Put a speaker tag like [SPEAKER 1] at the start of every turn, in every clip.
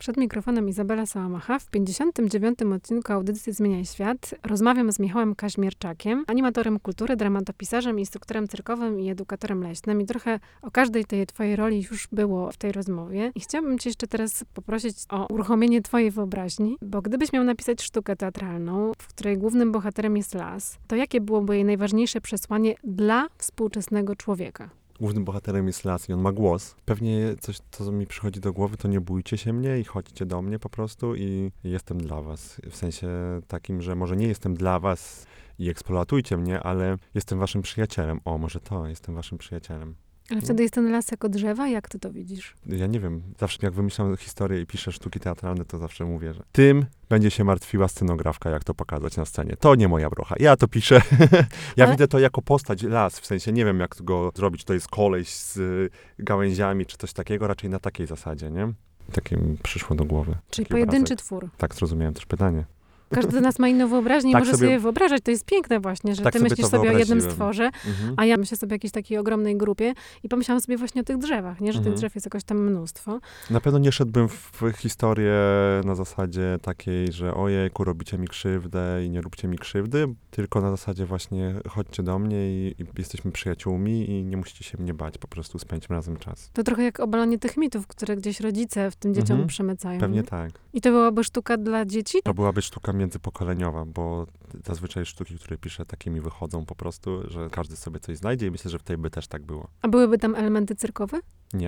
[SPEAKER 1] Przed mikrofonem Izabela Sałamacha. W 59. odcinku audycji Zmieniaj Świat rozmawiam z Michałem Kaźmierczakiem, animatorem kultury, dramatopisarzem, instruktorem cyrkowym i edukatorem leśnym. I trochę o każdej tej twojej roli już było w tej rozmowie. I chciałabym cię jeszcze teraz poprosić o uruchomienie twojej wyobraźni, bo gdybyś miał napisać sztukę teatralną, w której głównym bohaterem jest las, to jakie byłoby jej najważniejsze przesłanie dla współczesnego człowieka?
[SPEAKER 2] Głównym bohaterem jest las i on ma głos. Pewnie coś, co mi przychodzi do głowy, to nie bójcie się mnie i chodźcie do mnie po prostu i jestem dla was. W sensie takim, że może nie jestem dla was i eksploatujcie mnie, ale jestem waszym przyjacielem. O, może to, jestem waszym przyjacielem.
[SPEAKER 1] Ale wtedy jest ten las jako drzewa? Jak ty to widzisz?
[SPEAKER 2] Ja nie wiem, zawsze jak wymyślam historię i piszę sztuki teatralne, to zawsze mówię, że tym będzie się martwiła scenografka, jak to pokazać na scenie. To nie moja brocha. Ja to piszę. Widzę to jako postać, las, w sensie nie wiem, jak go zrobić. To jest koleś z gałęziami, czy coś takiego, raczej na takiej zasadzie, nie? Takie mi przyszło do głowy.
[SPEAKER 1] Czyli pojedynczy twór.
[SPEAKER 2] Tak, zrozumiałem też pytanie.
[SPEAKER 1] Każdy z nas ma inną wyobraźnię i
[SPEAKER 2] Tak
[SPEAKER 1] może sobie wyobrażać. To jest piękne właśnie, że
[SPEAKER 2] tak
[SPEAKER 1] ty
[SPEAKER 2] sobie
[SPEAKER 1] myślisz
[SPEAKER 2] to
[SPEAKER 1] sobie o jednym
[SPEAKER 2] wyobraziłem.
[SPEAKER 1] stworze, a ja myślę sobie o jakiejś takiej ogromnej grupie i pomyślałam sobie właśnie o tych drzewach, nie? Że tych drzew jest jakoś tam mnóstwo.
[SPEAKER 2] Na pewno nie szedłbym w historię na zasadzie takiej, że ojejku, robicie mi krzywdę i nie róbcie mi krzywdy, tylko na zasadzie właśnie chodźcie do mnie i jesteśmy przyjaciółmi i nie musicie się mnie bać, po prostu spędźmy razem czas.
[SPEAKER 1] To trochę jak obalanie tych mitów, które gdzieś rodzice w tym dzieciom przemycają.
[SPEAKER 2] Pewnie
[SPEAKER 1] nie?
[SPEAKER 2] tak.
[SPEAKER 1] I to byłaby sztuka dla dzieci?
[SPEAKER 2] To byłaby sztuka międzypokoleniowa, bo zazwyczaj sztuki, które piszę, takimi wychodzą po prostu, że każdy sobie coś znajdzie i myślę, że w tej by też tak było.
[SPEAKER 1] A byłyby tam elementy cyrkowe?
[SPEAKER 2] Nie,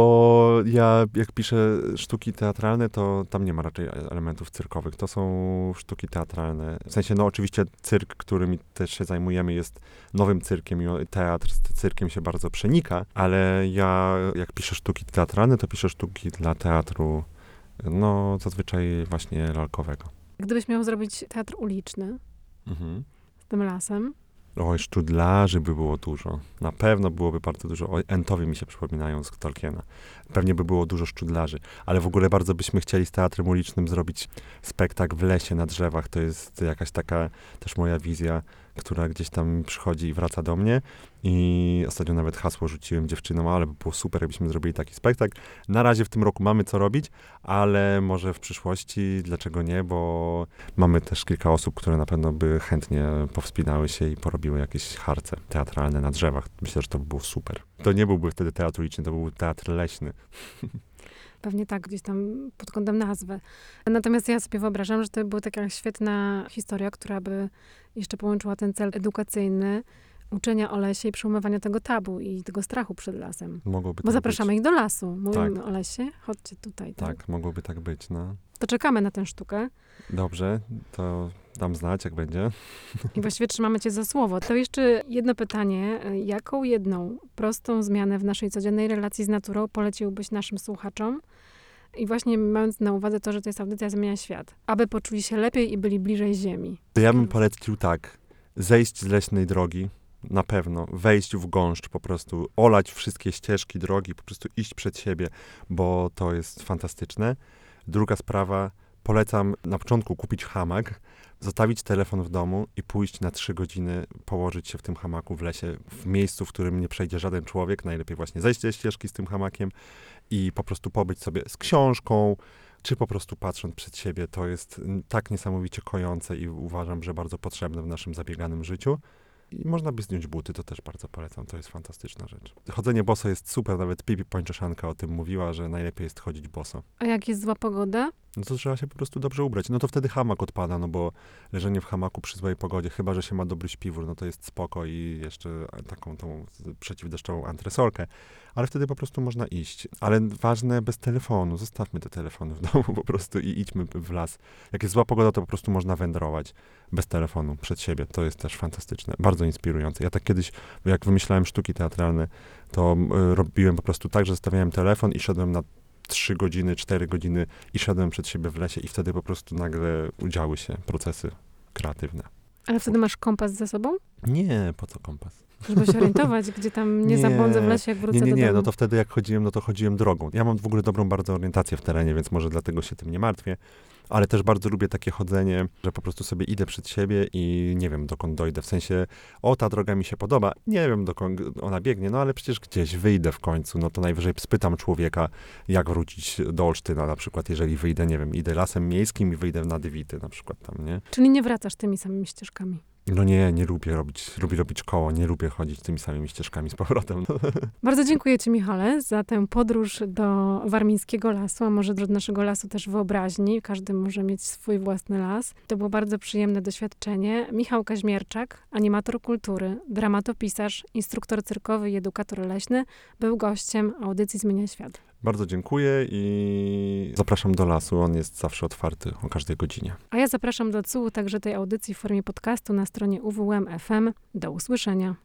[SPEAKER 2] bo ja jak piszę sztuki teatralne, to tam nie ma raczej elementów cyrkowych. To są sztuki teatralne. W sensie, no oczywiście cyrk, którym też się zajmujemy, jest nowym cyrkiem i teatr z cyrkiem się bardzo przenika, ale ja jak piszę sztuki teatralne, to piszę sztuki dla teatru, no zazwyczaj właśnie lalkowego.
[SPEAKER 1] Gdybyś miał zrobić teatr uliczny z tym lasem,
[SPEAKER 2] Oj, szczudlarzy by było dużo. Na pewno byłoby bardzo dużo. Oj, Entowie mi się przypominają z Tolkiena. Pewnie by było dużo szczudlarzy. Ale w ogóle bardzo byśmy chcieli z teatrem ulicznym zrobić spektakl w lesie, na drzewach. To jest jakaś taka też moja wizja, która gdzieś tam przychodzi i wraca do mnie. I ostatnio nawet hasło rzuciłem dziewczynom, ale by było super, jakbyśmy zrobili taki spektakl. Na razie w tym roku mamy co robić, ale może w przyszłości, dlaczego nie, bo mamy też kilka osób, które na pewno by chętnie powspinały się i porobiły jakieś harce teatralne na drzewach. Myślę, że to by było super. To nie byłby wtedy teatr uliczny, to byłby teatr leśny.
[SPEAKER 1] pewnie tak, gdzieś tam pod kątem nazwy. Natomiast ja sobie wyobrażam, że to była taka świetna historia, która by jeszcze połączyła ten cel edukacyjny, uczenia o lesie i przełamywania tego tabu i tego strachu przed lasem.
[SPEAKER 2] Mogłoby
[SPEAKER 1] Bo
[SPEAKER 2] tak
[SPEAKER 1] zapraszamy
[SPEAKER 2] być.
[SPEAKER 1] ich do lasu. Mówimy
[SPEAKER 2] Tak.
[SPEAKER 1] o lesie, chodźcie tutaj.
[SPEAKER 2] Tak, mogłoby tak być, no.
[SPEAKER 1] To czekamy na tę sztukę
[SPEAKER 2] Dobrze, to dam znać, jak będzie.
[SPEAKER 1] i właściwie trzymamy cię za słowo. To jeszcze jedno pytanie. Jaką jedną prostą zmianę w naszej codziennej relacji z naturą poleciłbyś naszym słuchaczom? I właśnie mając na uwadze to, że to jest audycja Zmienia Świat, aby poczuli się lepiej i byli bliżej ziemi.
[SPEAKER 2] To ja bym polecił tak, zejść z leśnej drogi, na pewno, wejść w gąszcz po prostu, olać wszystkie ścieżki, drogi, po prostu iść przed siebie, bo to jest fantastyczne. Druga sprawa, polecam na początku kupić hamak, zostawić telefon w domu i pójść na 3 godziny, położyć się w tym hamaku w lesie, w miejscu, w którym nie przejdzie żaden człowiek, najlepiej właśnie zejść ze ścieżki z tym hamakiem i po prostu pobyć sobie z książką, czy po prostu patrząc przed siebie. To jest tak niesamowicie kojące i uważam, że bardzo potrzebne w naszym zabieganym życiu. I można by zdjąć buty, to też bardzo polecam, to jest fantastyczna rzecz. Chodzenie boso jest super, nawet Pipi Pończeszanka o tym mówiła, że najlepiej jest chodzić boso.
[SPEAKER 1] A jak jest zła pogoda?
[SPEAKER 2] No to trzeba się po prostu dobrze ubrać. No to wtedy hamak odpada, no bo leżenie w hamaku przy złej pogodzie, chyba że się ma dobry śpiwór, no to jest spoko i jeszcze taką tą przeciwdeszczową antresolkę. Ale wtedy po prostu można iść. Ale ważne, bez telefonu. Zostawmy te telefony w domu po prostu i idźmy w las. Jak jest zła pogoda, to po prostu można wędrować bez telefonu przed siebie. To jest też fantastyczne. Bardzo inspirujące. Ja tak kiedyś, jak wymyślałem sztuki teatralne, to robiłem po prostu tak, że zostawiałem telefon i szedłem na 3 godziny, 4 godziny i szedłem przed siebie w lesie i wtedy po prostu nagle działy się procesy kreatywne.
[SPEAKER 1] Ale wtedy masz kompas ze sobą?
[SPEAKER 2] Nie, po co kompas?
[SPEAKER 1] Żeby się orientować, gdzie tam nie zabłądzę w lesie, jak wrócę do
[SPEAKER 2] Nie,
[SPEAKER 1] domu.
[SPEAKER 2] no to wtedy jak chodziłem, no to chodziłem drogą. Ja mam w ogóle dobrą bardzo orientację w terenie, więc może dlatego się tym nie martwię. Ale też bardzo lubię takie chodzenie, że po prostu sobie idę przed siebie i nie wiem, dokąd dojdę. W sensie, ta droga mi się podoba, nie wiem, dokąd ona biegnie, no ale przecież gdzieś wyjdę w końcu. No to najwyżej spytam człowieka, jak wrócić do Olsztyna na przykład, jeżeli wyjdę, nie wiem, idę lasem miejskim i wyjdę na Dywity na przykład tam, nie?
[SPEAKER 1] Czyli nie wracasz tymi samymi ścieżkami.
[SPEAKER 2] No nie lubię robić koło, nie lubię chodzić tymi samymi ścieżkami z powrotem.
[SPEAKER 1] Bardzo dziękuję ci, Michale, za tę podróż do warmińskiego lasu, a może do naszego lasu też wyobraźni. Każdy może mieć swój własny las. To było bardzo przyjemne doświadczenie. Michał Kaźmierczak, animator kultury, dramatopisarz, instruktor cyrkowy i edukator leśny, był gościem audycji Zmieniaj Świat.
[SPEAKER 2] Bardzo dziękuję i zapraszam do lasu. On jest zawsze otwarty o każdej godzinie.
[SPEAKER 1] A ja zapraszam do odsłuchu także tej audycji w formie podcastu na stronie uwm.fm. Do usłyszenia.